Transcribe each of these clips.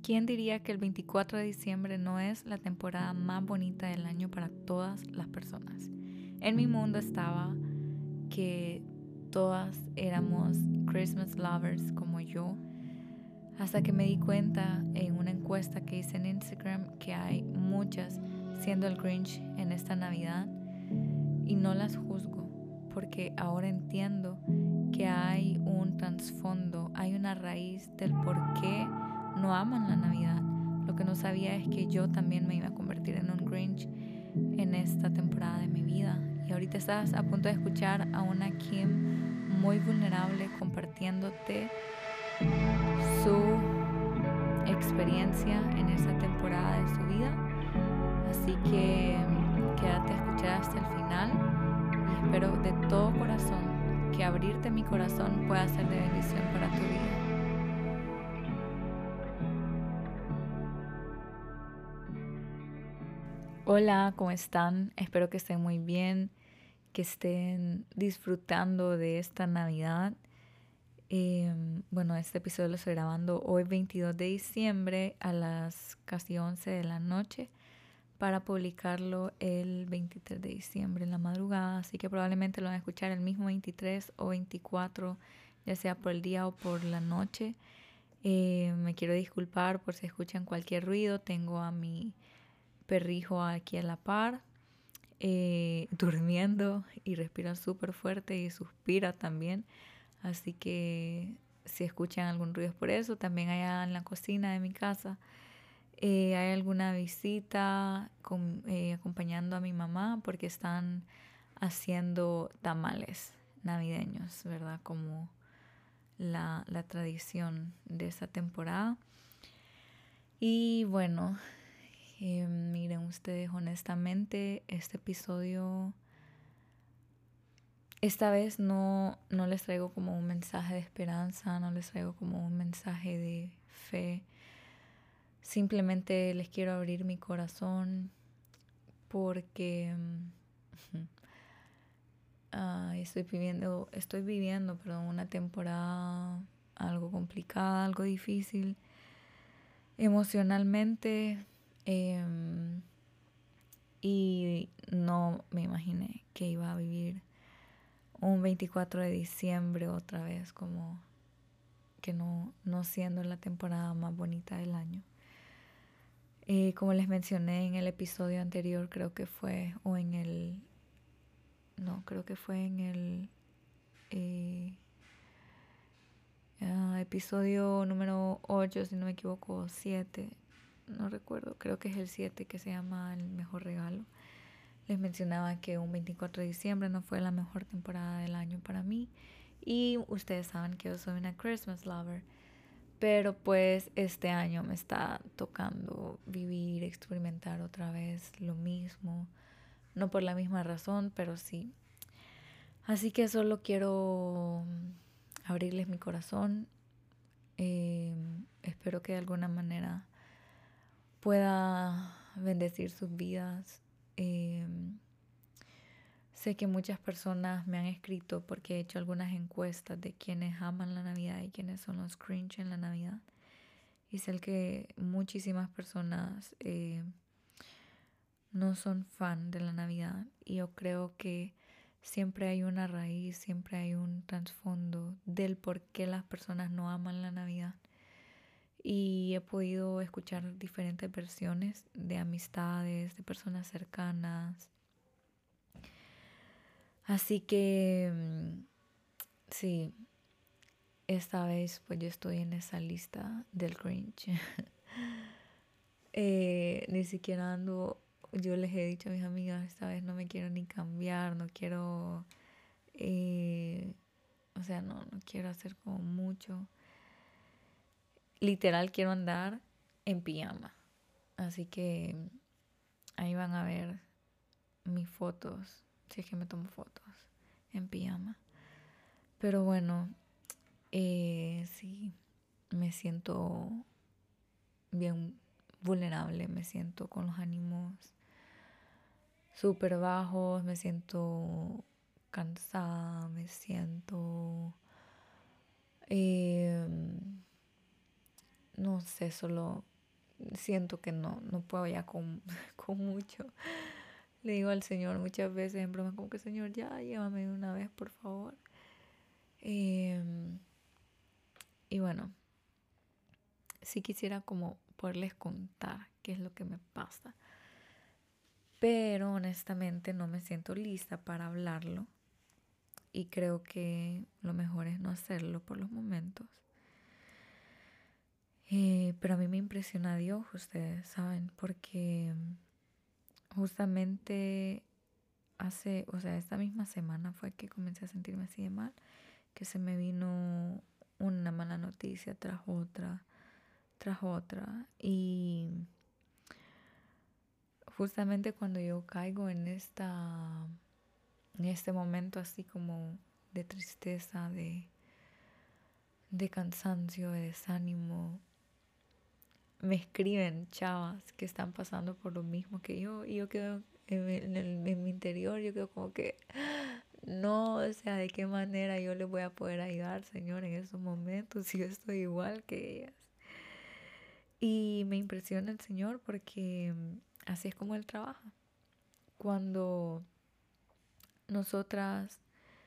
¿Quién diría que el 24 de diciembre no es la temporada más bonita del año para todas las personas? En mi mundo estaba que todas éramos Christmas lovers como yo, hasta que me di cuenta en una encuesta que hice en Instagram que hay muchas siendo el Grinch en esta Navidad y no las juzgo porque ahora entiendo que hay un trasfondo, hay una raíz del por qué no aman la Navidad. Lo que no sabía es que yo también me iba a convertir en un Grinch en esta temporada de mi vida. Y ahorita estás a punto de escuchar a una Kim muy vulnerable compartiéndote su experiencia en esta temporada de su vida. Así que quédate a escuchar hasta el final y espero de todo corazón que abrirte mi corazón pueda ser de bendición para tu vida. Hola, ¿cómo están? Espero que estén muy bien, que estén disfrutando de esta Navidad. Bueno, este episodio lo estoy grabando hoy 22 de diciembre a las casi 11 de la noche para publicarlo el 23 de diciembre en la madrugada, así que probablemente lo van a escuchar el mismo 23 o 24, ya sea por el día o por la noche. Me quiero disculpar por si escuchan cualquier ruido. Tengo a mi perrijo aquí a la par, durmiendo y respira súper fuerte y suspira también. Así que si escuchan algún ruido es por eso. También allá en la cocina de mi casa hay alguna visita acompañando a mi mamá porque están haciendo tamales navideños, ¿verdad? Como la tradición de esta temporada. Y bueno, miren ustedes, honestamente, este episodio esta vez no les traigo como un mensaje de esperanza, no les traigo como un mensaje de fe. Simplemente les quiero abrir mi corazón porque estoy viviendo una temporada algo complicada, algo difícil emocionalmente, y no me imaginé que iba a vivir un 24 de diciembre otra vez, como que no siendo la temporada más bonita del año. Como les mencioné en el episodio anterior, creo que fue en el episodio número 8, si no me equivoco, 7, no recuerdo, creo que es el 7, que se llama El Mejor Regalo. Les mencionaba que un 24 de diciembre no fue la mejor temporada del año para mí. Y ustedes saben que yo soy una Christmas lover. Pero pues este año me está tocando vivir, experimentar otra vez lo mismo. No por la misma razón, pero sí. Así que solo quiero abrirles mi corazón. Espero que de alguna manera pueda bendecir sus vidas. Sé que muchas personas me han escrito porque he hecho algunas encuestas de quienes aman la Navidad y quienes son los Grinch en la Navidad. Y sé que muchísimas personas no son fan de la Navidad. Y yo creo que siempre hay una raíz, siempre hay un trasfondo del por qué las personas no aman la Navidad. Y he podido escuchar diferentes versiones de amistades, de personas cercanas. Así que sí, esta vez pues yo estoy en esa lista del Grinch. Ni siquiera ando, yo les he dicho a mis amigas, esta vez no me quiero ni cambiar, no quiero, no quiero hacer como mucho. Literal quiero andar en pijama. Así que ahí van a ver mis fotos, si es que me tomo fotos en pijama. Pero bueno, sí, me siento bien vulnerable, me siento con los ánimos súper bajos, me siento cansada, me siento, no sé, solo siento que no puedo ya con, con mucho. Le digo al Señor muchas veces en broma como que Señor, ya llévame de una vez, por favor. Em, y bueno, sí quisiera como poderles contar qué es lo que me pasa. Pero honestamente no me siento lista para hablarlo. Y creo que lo mejor es no hacerlo por los momentos. Pero a mí me impresiona Dios, ustedes saben, porque justamente esta misma semana fue que comencé a sentirme así de mal, que se me vino una mala noticia tras otra. Y justamente cuando yo caigo en este momento así como de tristeza, de cansancio, de desánimo, me escriben chavas que están pasando por lo mismo que yo y yo quedo en mi interior, yo quedo como que no, o sea, de qué manera yo les voy a poder ayudar, Señor, en esos momentos si yo estoy igual que ellas. Y me impresiona el Señor porque así es como Él trabaja. Cuando nosotras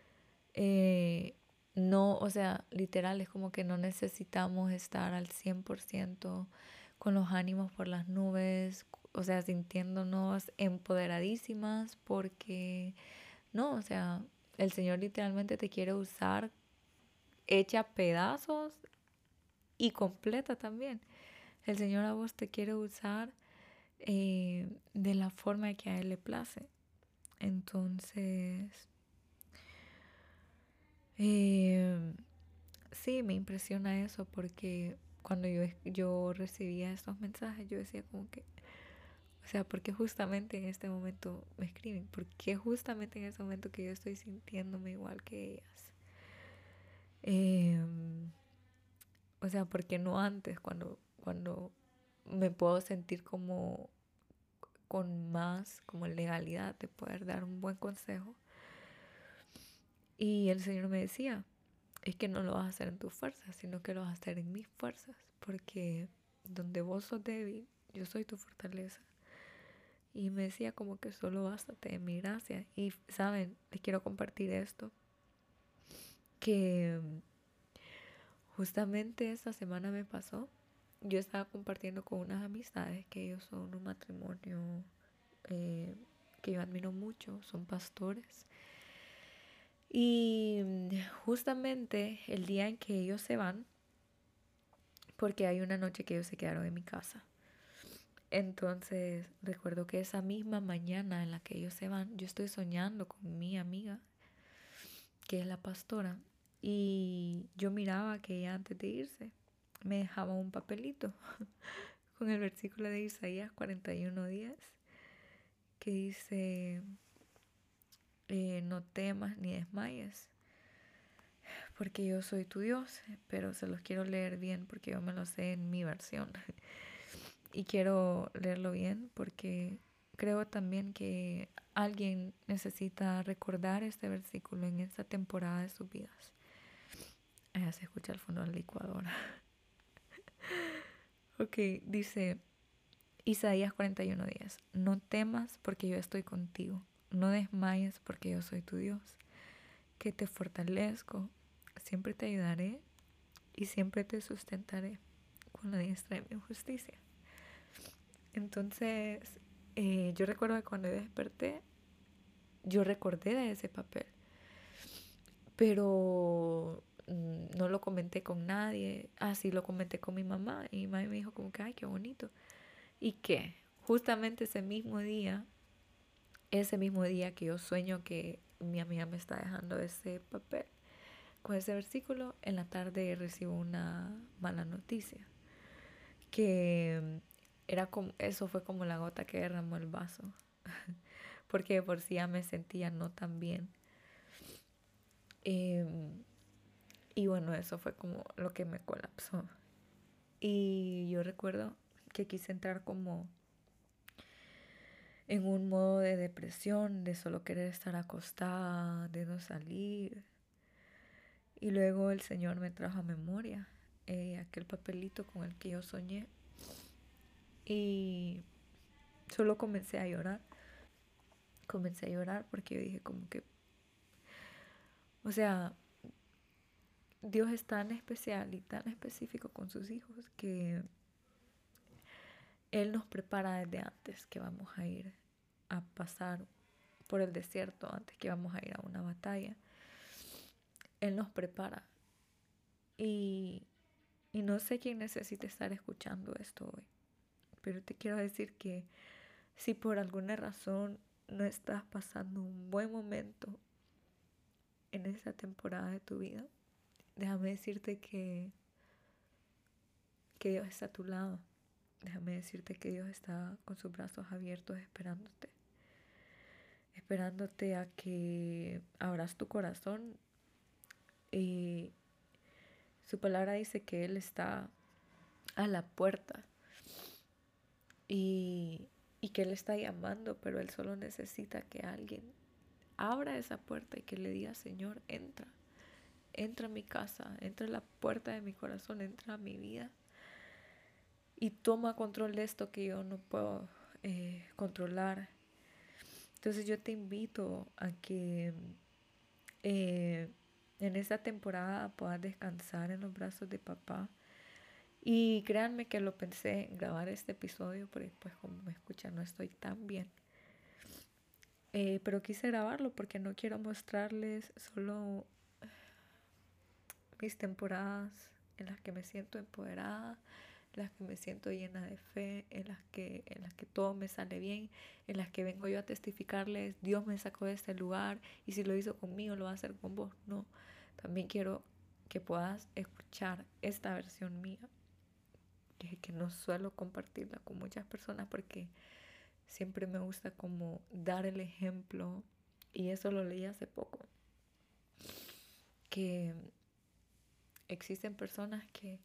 no, o sea, literal es como que no necesitamos estar al 100% con los ánimos por las nubes, o sea, sintiéndonos empoderadísimas porque no, o sea, el Señor literalmente te quiere usar hecha pedazos y completa también. El Señor a vos te quiere usar de la forma que a Él le place. Entonces, eh, sí, me impresiona eso porque cuando yo recibía estos mensajes, yo decía como que, o sea, ¿por qué justamente en este momento me escriben? ¿Por qué justamente en ese momento que yo estoy sintiéndome igual que ellas? Eh, o sea, ¿por qué no antes, cuando me puedo sentir como con más como legalidad de poder dar un buen consejo? Y el Señor me decía, es que no lo vas a hacer en tus fuerzas, sino que lo vas a hacer en mis fuerzas, porque donde vos sos débil, yo soy tu fortaleza. Y me decía como que solo bástate de mi gracia. Y saben, les quiero compartir esto, que justamente esta semana me pasó. Yo estaba compartiendo con unas amistades que ellos son un matrimonio eh, que yo admiro mucho, son pastores. Y justamente el día en que ellos se van, porque hay una noche que ellos se quedaron en mi casa. Entonces recuerdo que esa misma mañana en la que ellos se van, yo estoy soñando con mi amiga, que es la pastora, y yo miraba que ella antes de irse me dejaba un papelito con el versículo de Isaías 41:10 que dice, no temas ni desmayes, porque yo soy tu Dios, pero se los quiero leer bien porque yo me lo sé en mi versión. Y quiero leerlo bien porque creo también que alguien necesita recordar este versículo en esta temporada de sus vidas. Allá se escucha al fondo de la licuadora. Ok, dice Isaías 41:10. No temas porque yo estoy contigo. No desmayes porque yo soy tu Dios. Que te fortalezco. Siempre te ayudaré y siempre te sustentaré con la diestra de mi justicia. Entonces, yo recuerdo que cuando yo desperté, yo recordé de ese papel, pero no lo comenté con nadie. Sí lo comenté con mi mamá y mi mamá me dijo como que, ay, qué bonito. Y que justamente ese mismo día que yo sueño que mi amiga me está dejando ese papel, con ese versículo, en la tarde recibo una mala noticia, que eso fue como la gota que derramó el vaso, porque de por sí ya me sentía no tan bien. Y bueno, eso fue como lo que me colapsó. Y yo recuerdo que quise entrar como en un modo de depresión, de solo querer estar acostada, de no salir. Y luego el Señor me trajo a memoria aquel papelito con el que yo soñé. Y solo comencé a llorar. Comencé a llorar porque yo dije como que, o sea, Dios es tan especial y tan específico con sus hijos que Él nos prepara desde antes que vamos a ir a pasar por el desierto, antes que vamos a ir a una batalla. Él nos prepara. Y, y no sé quién necesita estar escuchando esto hoy, pero te quiero decir que si por alguna razón no estás pasando un buen momento en esta temporada de tu vida, déjame decirte que Dios está a tu lado. Déjame decirte que Dios está con sus brazos abiertos esperándote. Esperándote a que abras tu corazón. Y su palabra dice que Él está a la puerta. Y que Él está llamando, pero Él solo necesita que alguien abra esa puerta y que le diga, Señor, entra. Entra a mi casa, entra a la puerta de mi corazón, entra a mi vida. Y toma control de esto que yo no puedo controlar. Entonces yo te invito a que en esta temporada puedas descansar en los brazos de papá. Y créanme que lo pensé en grabar este episodio, porque pues como me escuchan no estoy tan bien. Pero quise grabarlo porque no quiero mostrarles solo mis temporadas en las que me siento empoderada, en las que me siento llena de fe, en las que todo me sale bien, en las que vengo yo a testificarles, Dios me sacó de este lugar y si lo hizo conmigo lo va a hacer con vos. No, también quiero que puedas escuchar esta versión mía, que no suelo compartirla con muchas personas porque siempre me gusta como dar el ejemplo, y eso lo leí hace poco, que existen personas que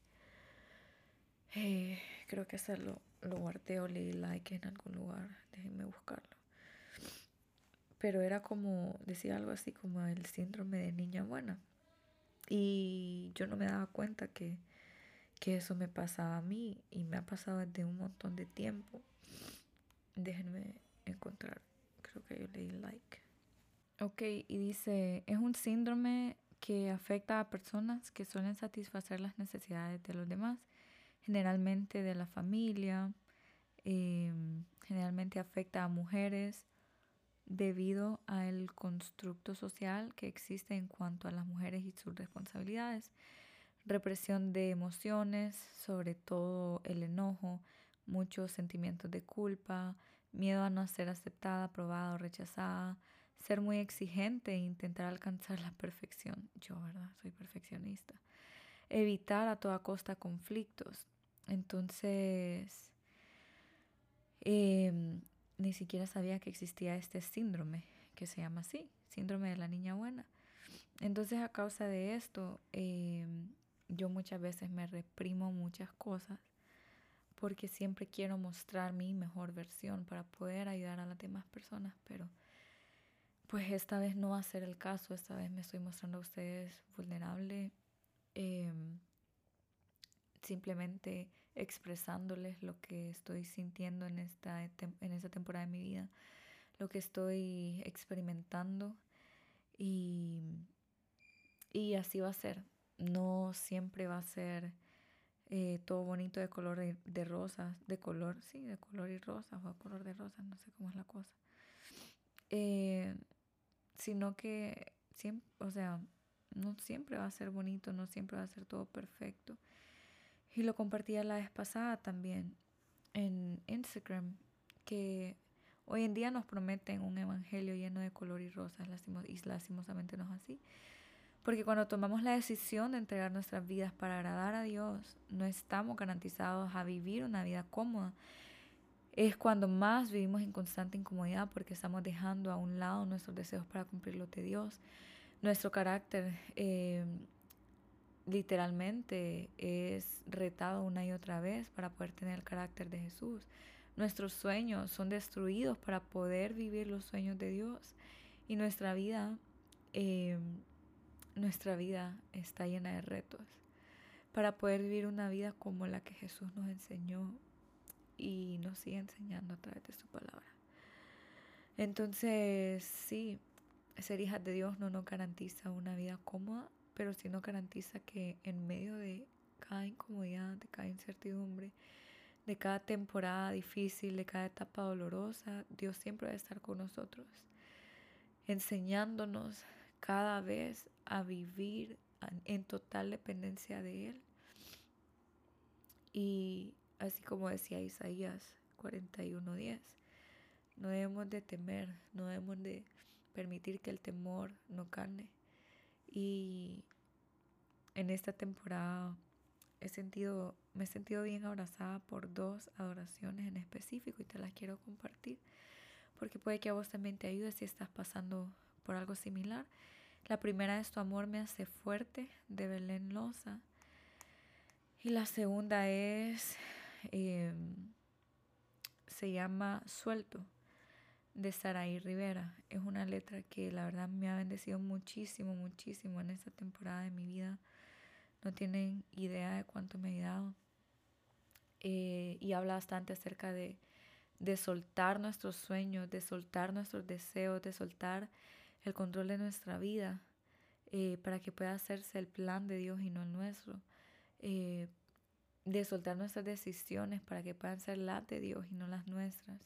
creo que hasta lo guardé o leí like en algún lugar, déjenme buscarlo. Pero era como, decía algo así como el síndrome de niña buena. Y yo no me daba cuenta que eso me pasaba a mí y me ha pasado desde un montón de tiempo. Déjenme encontrar, creo que yo leí like. Ok, y dice, es un síndrome que afecta a personas que suelen satisfacer las necesidades de los demás, generalmente de la familia, generalmente afecta a mujeres debido al constructo social que existe en cuanto a las mujeres y sus responsabilidades, represión de emociones, sobre todo el enojo, muchos sentimientos de culpa, miedo a no ser aceptada, aprobada o rechazada, ser muy exigente e intentar alcanzar la perfección. Yo, ¿verdad? Soy perfeccionista. Evitar a toda costa conflictos. Entonces, ni siquiera sabía que existía este síndrome que se llama así, síndrome de la niña buena. Entonces, a causa de esto, yo muchas veces me reprimo muchas cosas porque siempre quiero mostrar mi mejor versión para poder ayudar a las demás personas, pero pues esta vez no va a ser el caso. Esta vez me estoy mostrando a ustedes vulnerable, simplemente expresándoles lo que estoy sintiendo en esta temporada de mi vida, lo que estoy experimentando, y así va a ser. No siempre va a ser todo bonito de color de rosas, de color, sí, de color y rosas o de color de rosas, no sé cómo es la cosa. Sino que siempre, o sea, no siempre va a ser bonito, no siempre va a ser todo perfecto. Y lo compartía la vez pasada también en Instagram, que hoy en día nos prometen un evangelio lleno de color y rosas, y lastimosamente no es así. Porque cuando tomamos la decisión de entregar nuestras vidas para agradar a Dios, no estamos garantizados a vivir una vida cómoda. Es cuando más vivimos en constante incomodidad porque estamos dejando a un lado nuestros deseos para cumplir los de Dios. Nuestro carácter literalmente es retado una y otra vez para poder tener el carácter de Jesús. Nuestros sueños son destruidos para poder vivir los sueños de Dios. Y nuestra vida está llena de retos para poder vivir una vida como la que Jesús nos enseñó y nos sigue enseñando a través de su palabra. Entonces, sí, ser hijas de Dios no nos garantiza una vida cómoda, pero sí nos garantiza que en medio de cada incomodidad, de cada incertidumbre, de cada temporada difícil, de cada etapa dolorosa, Dios siempre va a estar con nosotros, enseñándonos cada vez a vivir en total dependencia de Él. Y así como decía Isaías 41:10, no debemos de temer, no debemos de permitir que el temor nos gane. Y en esta temporada me he sentido bien abrazada por 2 adoraciones en específico y te las quiero compartir porque puede que a vos también te ayude si estás pasando por algo similar. La primera es Tu amor me hace fuerte, de Belén Loza. Y la segunda se llama Suelto, de Saraí Rivera. Es una letra que la verdad me ha bendecido muchísimo, muchísimo en esta temporada de mi vida. No tienen idea de cuánto me ha ayudado. Y habla bastante acerca de soltar nuestros sueños, de soltar nuestros deseos, de soltar el control de nuestra vida, para que pueda hacerse el plan de Dios y no el nuestro. De soltar nuestras decisiones para que puedan ser las de Dios y no las nuestras.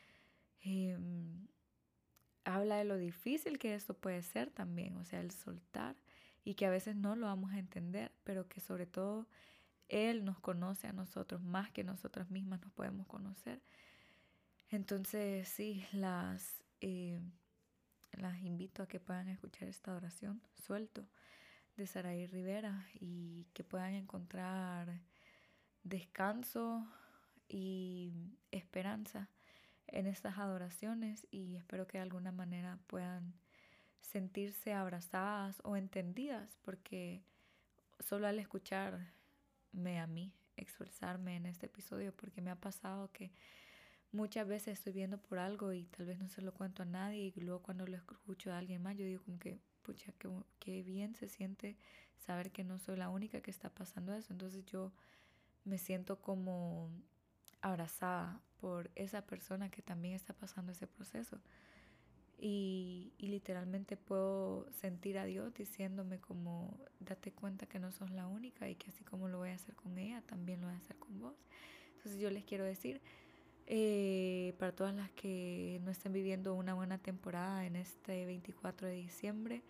Habla de lo difícil que esto puede ser también, o sea, el soltar, y que a veces no lo vamos a entender, pero que sobre todo Él nos conoce a nosotros más que nosotras mismas nos podemos conocer. Entonces sí, las invito a que puedan escuchar esta oración, Suelto, de Saraí Rivera, y que puedan encontrar descanso y esperanza en estas adoraciones, y espero que de alguna manera puedan sentirse abrazadas o entendidas, porque solo al escucharme a mí expresarme en este episodio, porque me ha pasado que muchas veces estoy viendo por algo y tal vez no se lo cuento a nadie, y luego cuando lo escucho a alguien más yo digo como que pucha, qué bien se siente saber que no soy la única que está pasando eso. Entonces yo me siento como abrazada por esa persona que también está pasando ese proceso. Y literalmente puedo sentir a Dios diciéndome como, date cuenta que no sos la única y que así como lo voy a hacer con ella, también lo voy a hacer con vos. Entonces yo les quiero decir, para todas las que no estén viviendo una buena temporada en este 24 de diciembre,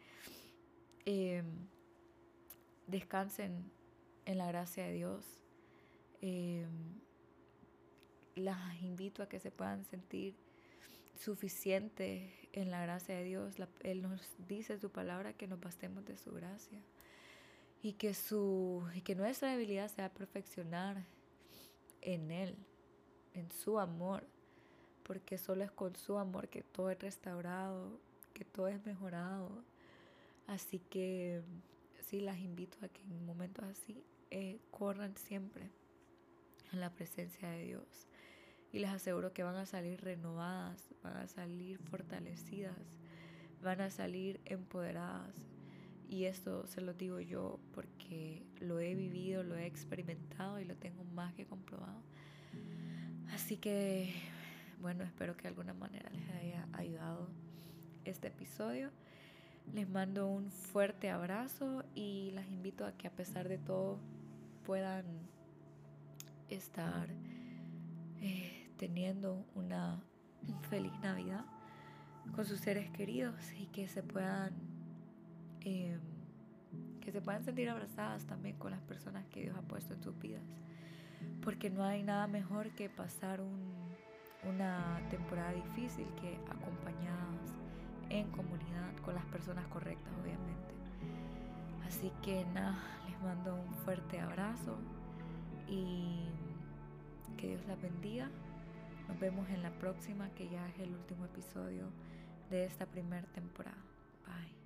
descansen en la gracia de Dios. Las invito a que se puedan sentir suficientes en la gracia de Dios. Él nos dice en su palabra que nos bastemos de su gracia y que nuestra debilidad se va a perfeccionar en Él, en su amor, porque solo es con su amor que todo es restaurado, que todo es mejorado. Así que sí, las invito a que en momentos así corran siempre en la presencia de Dios, y les aseguro que van a salir renovadas, van a salir fortalecidas, van a salir empoderadas. Y esto se lo digo yo porque lo he vivido, lo he experimentado y lo tengo más que comprobado. Así que, bueno, espero que de alguna manera les haya ayudado este episodio. Les mando un fuerte abrazo y las invito a que a pesar de todo puedan estar teniendo una feliz Navidad con sus seres queridos, y que se puedan sentir abrazadas también con las personas que Dios ha puesto en sus vidas, porque no hay nada mejor que pasar una temporada difícil que acompañadas en comunidad con las personas correctas, obviamente. Así que nada, les mando un fuerte abrazo y que Dios las bendiga. Nos vemos en la próxima, que ya es el último episodio de esta primera temporada. Bye.